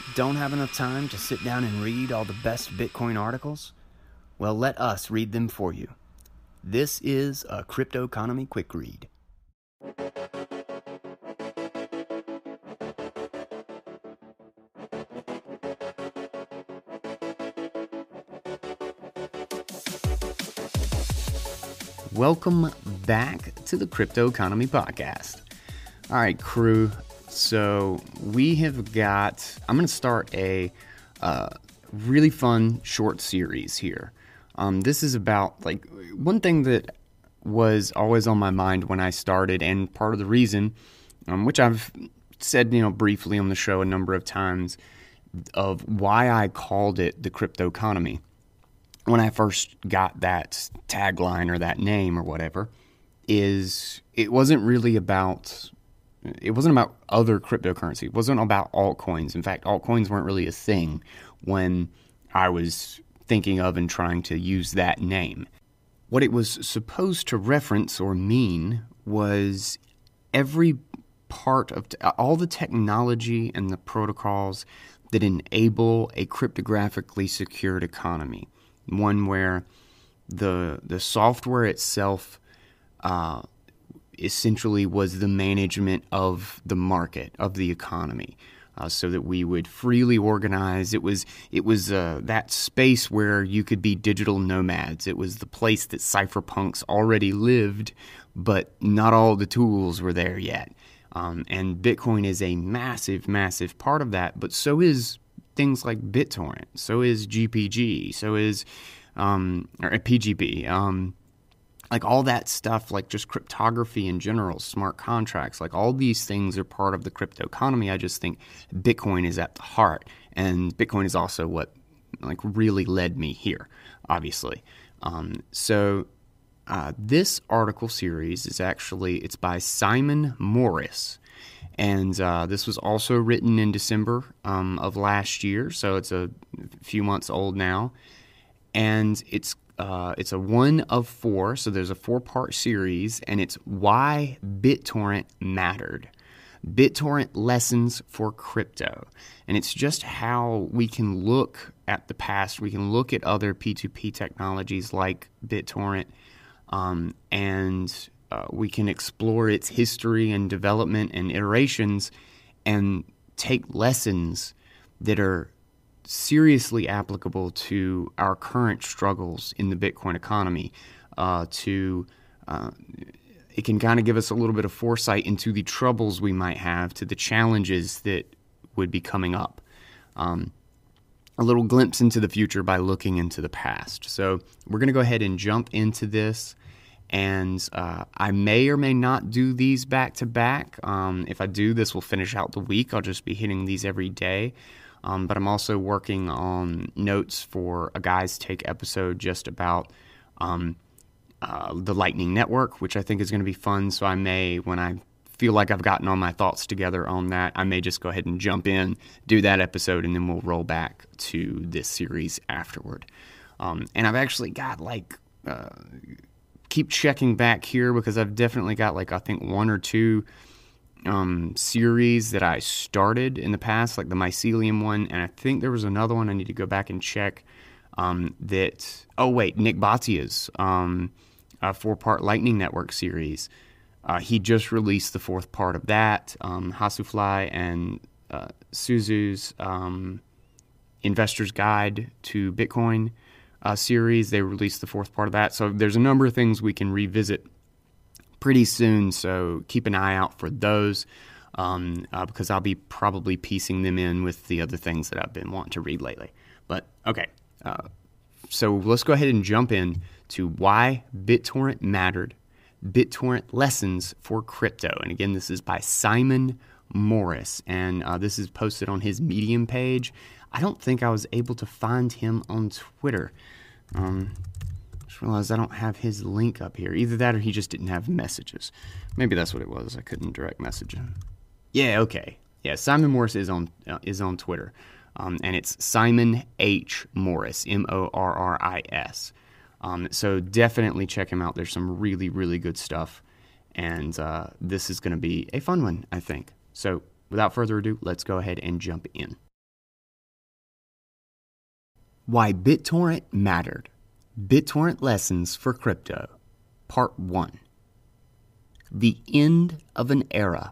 Don't have enough time to sit down and read all the best Bitcoin articles? Well, let us read them for you. This is a Crypto Economy Quick Read. Welcome back to the Crypto Economy Podcast. All right, crew. So we have got, I'm going to start a really fun short series here. This is about, one thing that was always on my mind when I started, and part of the reason, which I've said, briefly on the show a number of times, of why I called it the crypto economy. When I first got that tagline or that name or whatever, is it wasn't about other cryptocurrency. It wasn't about altcoins. In fact, altcoins weren't really a thing when I was thinking of and trying to use that name. What it was supposed to reference or mean was every part of all the technology and the protocols that enable a cryptographically secured economy. One where the software itself essentially was the management of the market, of the economy, so that we would freely organize. It was that space where you could be digital nomads. It was the place that cypherpunks already lived, but not all the tools were there yet. And Bitcoin is a massive, massive part of that, but so is things like BitTorrent, so is GPG, so is or PGP, like all that stuff, like just cryptography in general, smart contracts, like all these things are part of the crypto economy. I just think Bitcoin is at the heart, and Bitcoin is also what really led me here, obviously. So this article series is it's by Simon Morris. And this was also written in December of last year, so it's a few months old now. And it's a one of four, so there's a 4-part series, and it's Why BitTorrent Mattered. BitTorrent Lessons for Crypto. And it's just how we can look at the past. We can look at other P2P technologies like BitTorrent, and we can explore its history and development and iterations and take lessons that are seriously applicable to our current struggles in the Bitcoin economy. It can kind of give us a little bit of foresight into the troubles we might have, to the challenges that would be coming up. A little glimpse into the future by looking into the past. So we're going to go ahead and jump into this. And I may or may not do these back to back. If I do, this will finish out the week. I'll just be hitting these every day. But I'm also working on notes for a Guys Take episode just about the Lightning Network, which I think is going to be fun. So I may, when I feel like I've gotten all my thoughts together on that, I may just go ahead and jump in, do that episode, and then we'll roll back to this series afterward. And I've actually got keep checking back here, because I've definitely got I think 1 or 2 series that I started in the past, like the Mycelium one, and I think there was another one I need to go back and check Nick Bhatia's 4-part Lightning Network series. He just released the 4th part of that. Hasufly and Suzu's Investor's Guide to Bitcoin series, they released the 4th part of that. So there's a number of things we can revisit pretty soon, so keep an eye out for those, because I'll be probably piecing them in with the other things that I've been wanting to read lately. But okay, so let's go ahead and jump in to Why BitTorrent Mattered, BitTorrent Lessons for Crypto. And again, this is by Simon Morris, and this is posted on his Medium page. I don't think I was able to find him on Twitter. Just realized I don't have his link up here. Either that or he just didn't have messages. Maybe that's what it was. I couldn't direct message him. Yeah, okay. Yeah, Simon Morris is on Twitter. And it's Simon H. Morris, Morris. So definitely check him out. There's some really, really good stuff. And this is going to be a fun one, I think. So without further ado, let's go ahead and jump in. Why BitTorrent Mattered. BitTorrent Lessons for Crypto. Part 1. The End of an Era.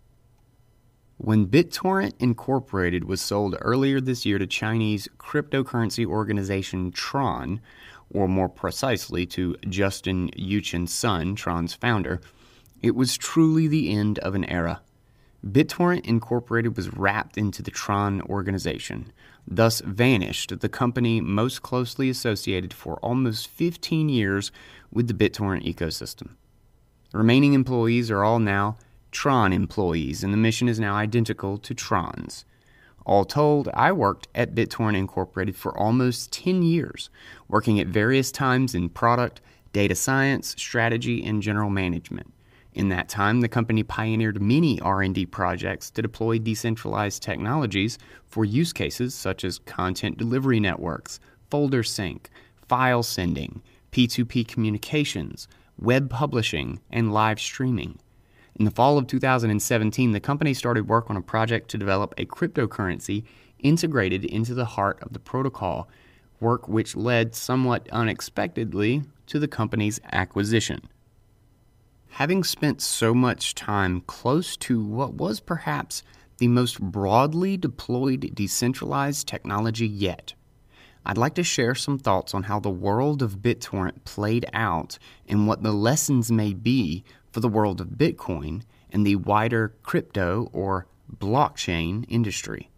When BitTorrent Incorporated was sold earlier this year to Chinese cryptocurrency organization Tron, or more precisely to Justin Yuchen's son, Tron's founder, it was truly the end of an era. BitTorrent Incorporated was wrapped into the Tron organization, thus vanished the company most closely associated for almost 15 years with the BitTorrent ecosystem. The remaining employees are all now Tron employees, and the mission is now identical to Tron's. All told, I worked at BitTorrent Incorporated for almost 10 years, working at various times in product, data science, strategy, and general management. In that time, the company pioneered many R&D projects to deploy decentralized technologies for use cases such as content delivery networks, folder sync, file sending, P2P communications, web publishing, and live streaming. In the fall of 2017, the company started work on a project to develop a cryptocurrency integrated into the heart of the protocol, work which led somewhat unexpectedly to the company's acquisition. Having spent so much time close to what was perhaps the most broadly deployed decentralized technology yet, I'd like to share some thoughts on how the world of BitTorrent played out and what the lessons may be for the world of Bitcoin and the wider crypto or blockchain industry.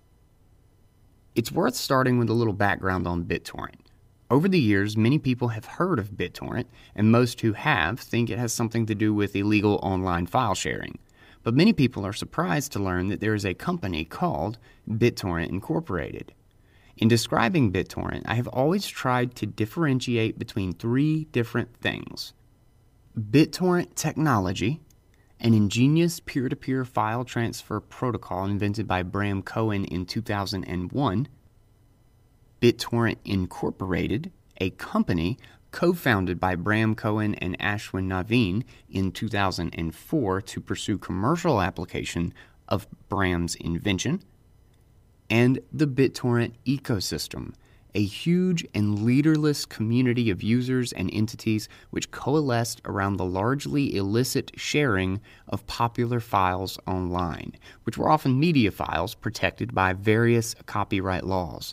It's worth starting with a little background on BitTorrent. Over the years, many people have heard of BitTorrent, and most who have think it has something to do with illegal online file sharing. But many people are surprised to learn that there is a company called BitTorrent Incorporated. In describing BitTorrent, I have always tried to differentiate between three different things: BitTorrent technology, an ingenious peer-to-peer file transfer protocol invented by Bram Cohen in 2001, BitTorrent Incorporated, a company co-founded by Bram Cohen and Ashwin Navin in 2004 to pursue commercial application of Bram's invention, and the BitTorrent ecosystem, a huge and leaderless community of users and entities which coalesced around the largely illicit sharing of popular files online, which were often media files protected by various copyright laws.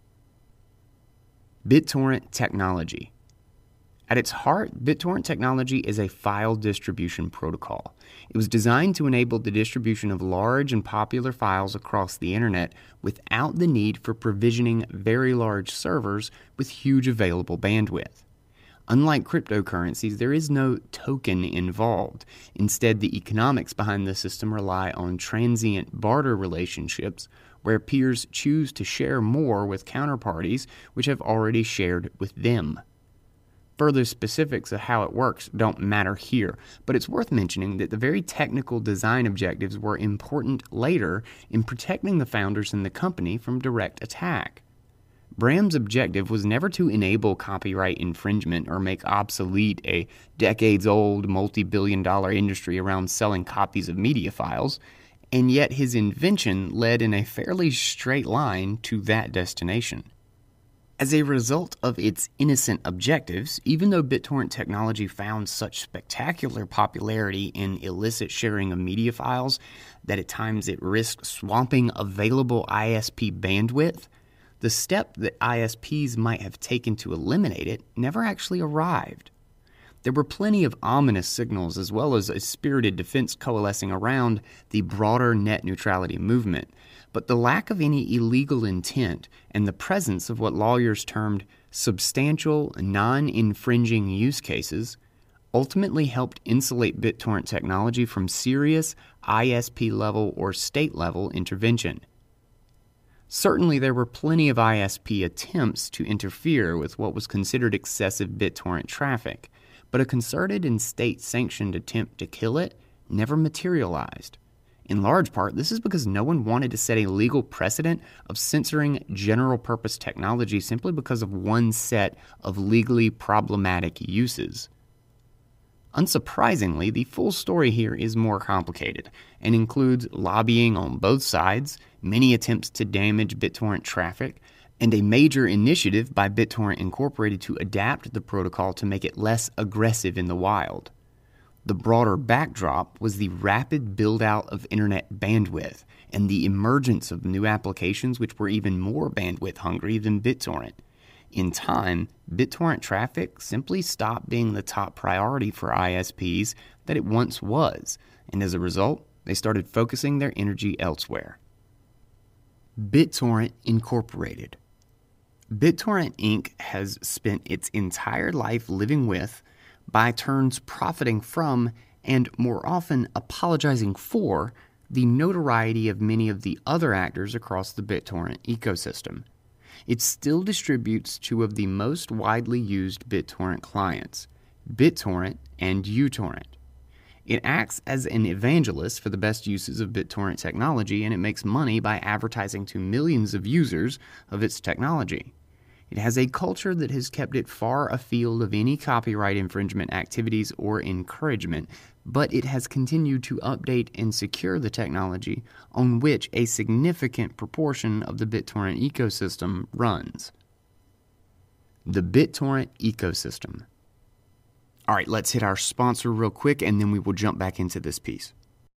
BitTorrent technology. At its heart, BitTorrent technology is a file distribution protocol. It was designed to enable the distribution of large and popular files across the internet without the need for provisioning very large servers with huge available bandwidth. Unlike cryptocurrencies, there is no token involved. Instead, the economics behind the system rely on transient barter relationships where peers choose to share more with counterparties which have already shared with them. Further specifics of how it works don't matter here, but it's worth mentioning that the very technical design objectives were important later in protecting the founders and the company from direct attack. Bram's objective was never to enable copyright infringement or make obsolete a decades-old multi-billion-dollar industry around selling copies of media files, and yet his invention led in a fairly straight line to that destination. As a result of its innocent objectives, even though BitTorrent technology found such spectacular popularity in illicit sharing of media files that at times it risked swamping available ISP bandwidth, the step that ISPs might have taken to eliminate it never actually arrived. There were plenty of ominous signals as well as a spirited defense coalescing around the broader net neutrality movement, but the lack of any illegal intent and the presence of what lawyers termed substantial, non-infringing use cases ultimately helped insulate BitTorrent technology from serious ISP-level or state-level intervention. Certainly, there were plenty of ISP attempts to interfere with what was considered excessive BitTorrent traffic, but a concerted and state-sanctioned attempt to kill it never materialized. In large part, this is because no one wanted to set a legal precedent of censoring general-purpose technology simply because of one set of legally problematic uses. Unsurprisingly, the full story here is more complicated and includes lobbying on both sides, many attempts to damage BitTorrent traffic, and a major initiative by BitTorrent Incorporated to adapt the protocol to make it less aggressive in the wild. The broader backdrop was the rapid build-out of internet bandwidth and the emergence of new applications which were even more bandwidth hungry than BitTorrent. In time, BitTorrent traffic simply stopped being the top priority for ISPs that it once was, and as a result, they started focusing their energy elsewhere. BitTorrent Incorporated. BitTorrent Inc. has spent its entire life living with, by turns profiting from, and more often apologizing for, the notoriety of many of the other actors across the BitTorrent ecosystem. It still distributes two of the most widely used BitTorrent clients, BitTorrent and uTorrent. It acts as an evangelist for the best uses of BitTorrent technology, and it makes money by advertising to millions of users of its technology. It has a culture that has kept it far afield of any copyright infringement activities or encouragement, but it has continued to update and secure the technology on which a significant proportion of the BitTorrent ecosystem runs. The BitTorrent ecosystem. All right, let's hit our sponsor real quick, and then we will jump back into this piece.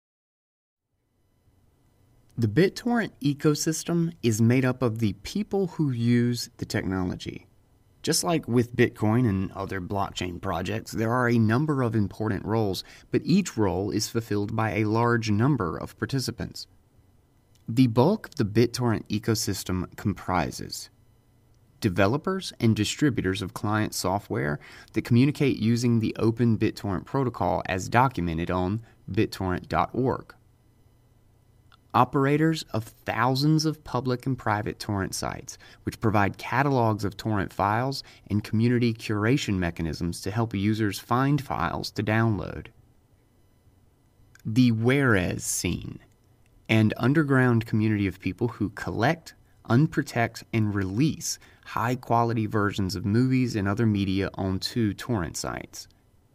The BitTorrent ecosystem is made up of the people who use the technology. Just like with Bitcoin and other blockchain projects, there are a number of important roles, but each role is fulfilled by a large number of participants. The bulk of the BitTorrent ecosystem comprises developers and distributors of client software that communicate using the Open BitTorrent protocol as documented on BitTorrent.org. Operators of thousands of public and private torrent sites, which provide catalogs of torrent files and community curation mechanisms to help users find files to download. The Whereas scene, an underground community of people who collect, unprotect, and release high-quality versions of movies and other media onto torrent sites.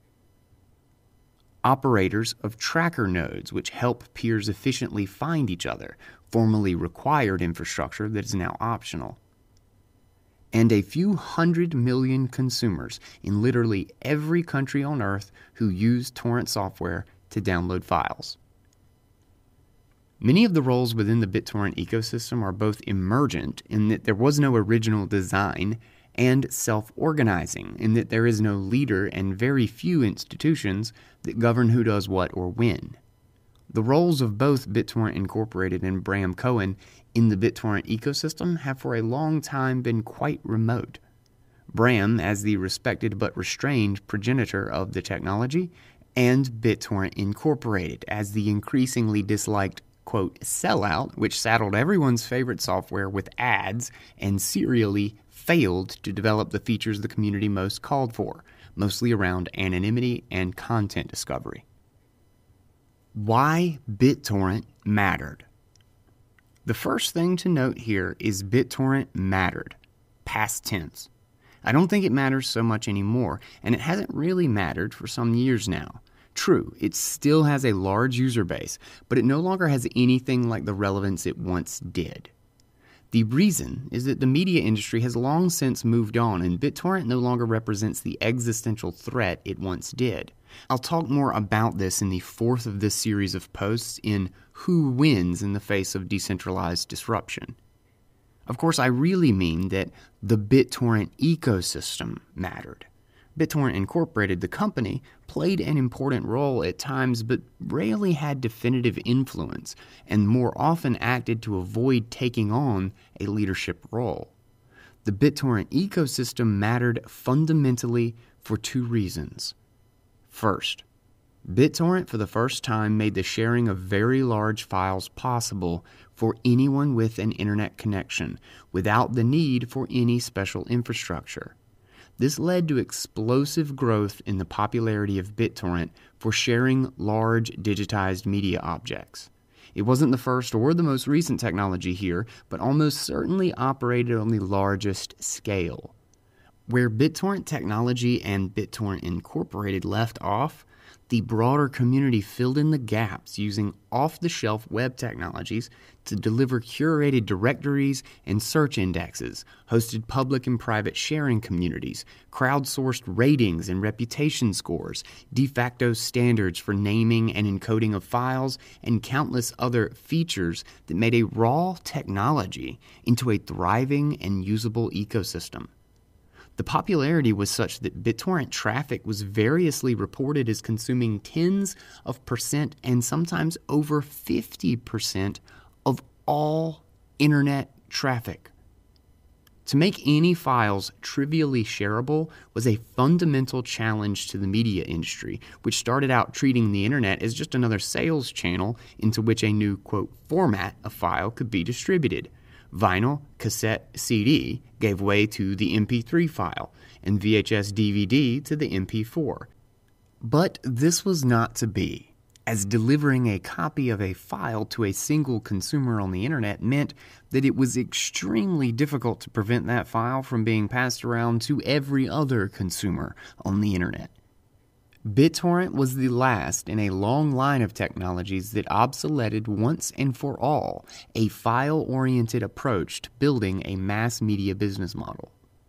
Operators of tracker nodes, which help peers efficiently find each other, formerly required infrastructure that is now optional. And a few 100 million consumers in literally every country on Earth who use torrent software to download files. Many of the roles within the BitTorrent ecosystem are both emergent in that there was no original design, and self-organizing in that there is no leader and very few institutions that govern who does what or when. The roles of both BitTorrent Incorporated and Bram Cohen in the BitTorrent ecosystem have for a long time been quite remote. Bram as the respected but restrained progenitor of the technology, and BitTorrent Incorporated as the increasingly disliked quote, sellout, which saddled everyone's favorite software with ads and serially failed to develop the features the community most called for, mostly around anonymity and content discovery. Why BitTorrent mattered. The first thing to note here is BitTorrent mattered, past tense. I don't think it matters so much anymore, and it hasn't really mattered for some years now. True, it still has a large user base, but it no longer has anything like the relevance it once did. The reason is that the media industry has long since moved on, and BitTorrent no longer represents the existential threat it once did. I'll talk more about this in the fourth of this series of posts in Who Wins in the Face of Decentralized Disruption. Of course, I really mean that the BitTorrent ecosystem mattered. BitTorrent Incorporated, the company, played an important role at times but rarely had definitive influence and more often acted to avoid taking on a leadership role. The BitTorrent ecosystem mattered fundamentally for two reasons. First, BitTorrent for the first time made the sharing of very large files possible for anyone with an internet connection without the need for any special infrastructure. This led to explosive growth in the popularity of BitTorrent for sharing large digitized media objects. It wasn't the first or the most recent technology here, but almost certainly operated on the largest scale. Where BitTorrent technology and BitTorrent Incorporated left off, the broader community filled in the gaps using off-the-shelf web technologies to deliver curated directories and search indexes, hosted public and private sharing communities, crowdsourced ratings and reputation scores, de facto standards for naming and encoding of files, and countless other features that made a raw technology into a thriving and usable ecosystem. The popularity was such that BitTorrent traffic was variously reported as consuming tens of percent and sometimes over 50% of all internet traffic. To make any files trivially shareable was a fundamental challenge to the media industry, which started out treating the internet as just another sales channel into which a new, quote, format of file could be distributed. Vinyl, cassette, CD gave way to the MP3 file, and VHS DVD to the MP4. But this was not to be, as delivering a copy of a file to a single consumer on the internet meant that it was extremely difficult to prevent that file from being passed around to every other consumer on the internet. BitTorrent was the last in a long line of technologies that obsoleted once and for all a file-oriented approach to building a mass media business model.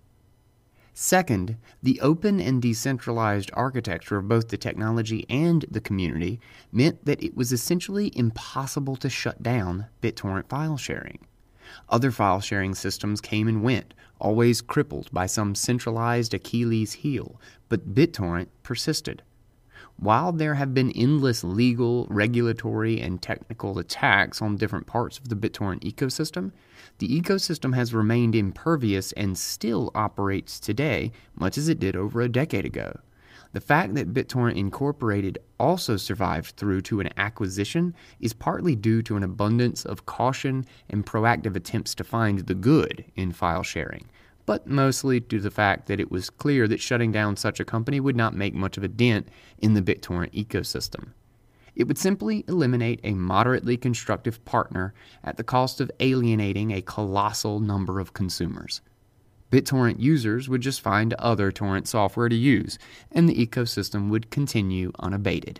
Second, the open and decentralized architecture of both the technology and the community meant that it was essentially impossible to shut down BitTorrent file sharing. Other file sharing systems came and went, always crippled by some centralized Achilles heel, but BitTorrent persisted. While there have been endless legal, regulatory, and technical attacks on different parts of the BitTorrent ecosystem, the ecosystem has remained impervious and still operates today, much as it did over a decade ago. The fact that BitTorrent Incorporated also survived through to an acquisition is partly due to an abundance of caution and proactive attempts to find the good in file sharing, but mostly due to the fact that it was clear that shutting down such a company would not make much of a dent in the BitTorrent ecosystem. It would simply eliminate a moderately constructive partner at the cost of alienating a colossal number of consumers. BitTorrent users would just find other torrent software to use, and the ecosystem would continue unabated.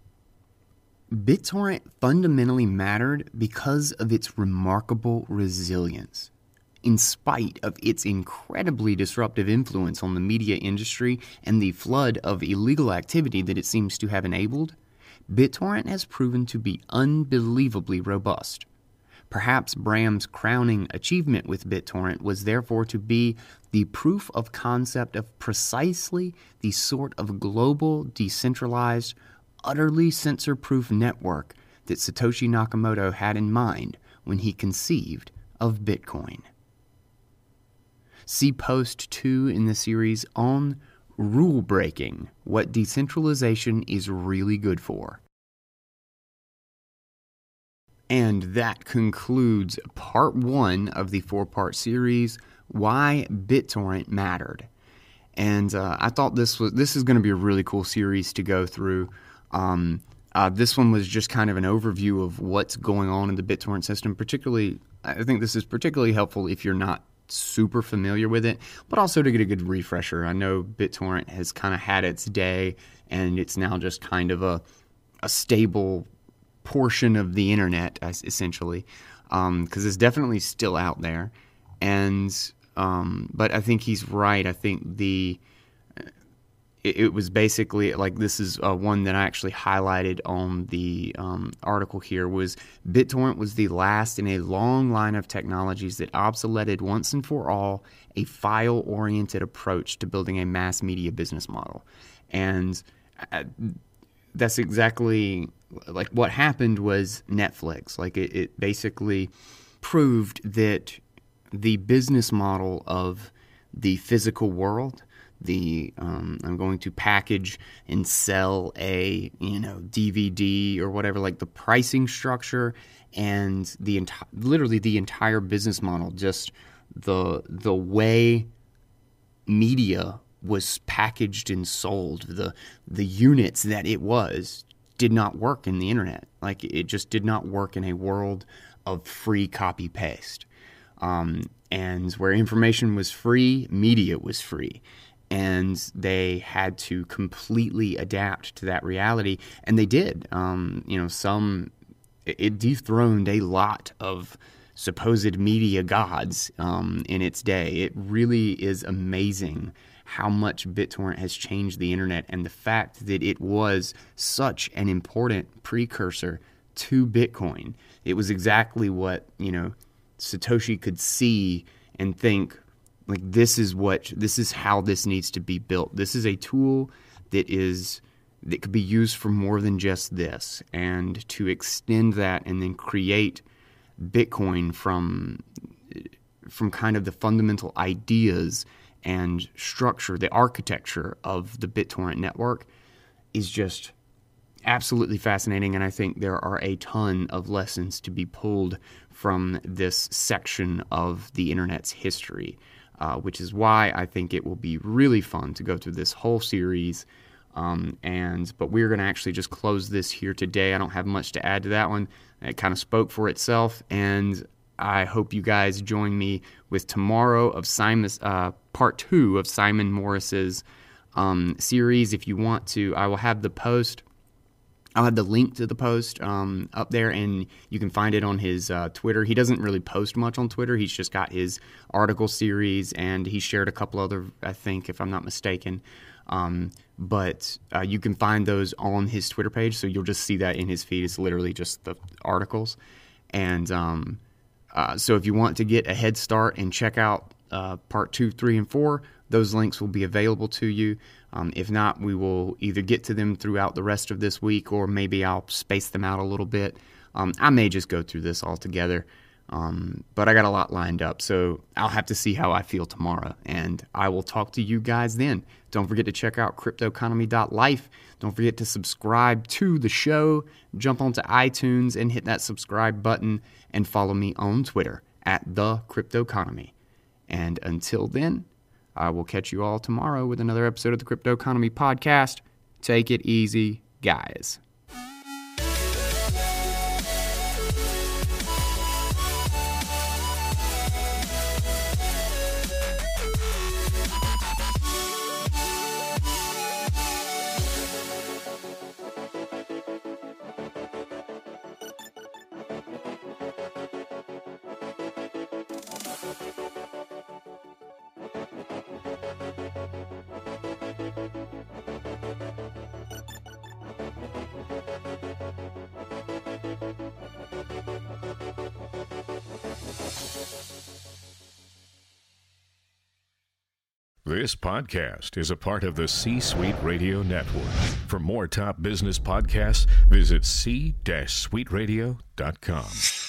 BitTorrent fundamentally mattered because of its remarkable resilience. In spite of its incredibly disruptive influence on the media industry and the flood of illegal activity that it seems to have enabled, BitTorrent has proven to be unbelievably robust. Perhaps Bram's crowning achievement with BitTorrent was therefore to be the proof of concept of precisely the sort of global, decentralized, utterly censor-proof network that Satoshi Nakamoto had in mind when he conceived of Bitcoin. See Post 2 in the series on Rule Breaking, What Decentralization is Really Good For. And that concludes part 1 of the 4-part series, Why BitTorrent Mattered. And I thought this is going to be a really cool series to go through. This one was just kind of an overview of what's going on in the BitTorrent system. Particularly, I think this is particularly helpful if you're not super familiar with it, but also to get a good refresher. I know BitTorrent has kind of had its day, and it's now just kind of a stable portion of the internet, essentially, because it's definitely still out there. And but I think he's right. I think it was basically like, this is one that I actually highlighted on the article here, was BitTorrent was the last in a long line of technologies that obsoleted once and for all a file-oriented approach to building a mass media business model. And that's exactly like what happened was Netflix. Like it basically proved that the business model of the physical world, I'm going to package and sell a DVD or whatever, like the pricing structure and literally the entire business model, just the way media was packaged and sold, the units that it was, did not work in the internet. Like it just did not work in a world of free copy paste. And where information was free, media was free. and they had to completely adapt to that reality, and they did. It dethroned a lot of supposed media gods in its day. It really is amazing how much BitTorrent has changed the internet, and the fact that it was such an important precursor to Bitcoin. It was exactly what, Satoshi could see and think, like, this is how this needs to be built. This is a tool that could be used for more than just this, and to extend that and then create Bitcoin from kind of the fundamental ideas and structure, the architecture of the BitTorrent network, is just absolutely fascinating. And I think there are a ton of lessons to be pulled from this section of the internet's history, which is why I think it will be really fun to go through this whole series. But we're going to actually just close this here today. I don't have much to add to that one. It kind of spoke for itself, and I hope you guys join me with tomorrow of Simon's part 2 of Simon Morris's series. If you want to, I will have the post. I'll have the link to the post up there, and you can find it on his Twitter. He doesn't really post much on Twitter. He's just got his article series, and he shared a couple other, I think, if I'm not mistaken. But you can find those on his Twitter page, so you'll just see that in his feed. It's literally just the articles. And so if you want to get a head start and check out part 2, 3, and 4, those links will be available to you. If not, we will either get to them throughout the rest of this week, or maybe I'll space them out a little bit. I may just go through this all together. But I got a lot lined up, so I'll have to see how I feel tomorrow, and I will talk to you guys then. Don't forget to check out cryptoeconomy.life. Don't forget to subscribe to the show. Jump onto iTunes and hit that subscribe button, and follow me on Twitter at The Cryptoeconomy. And until then, I will catch you all tomorrow with another episode of the Crypto Economy Podcast. Take it easy, guys. This podcast is a part of the C-Suite Radio Network. For more top business podcasts, visit c-suiteradio.com.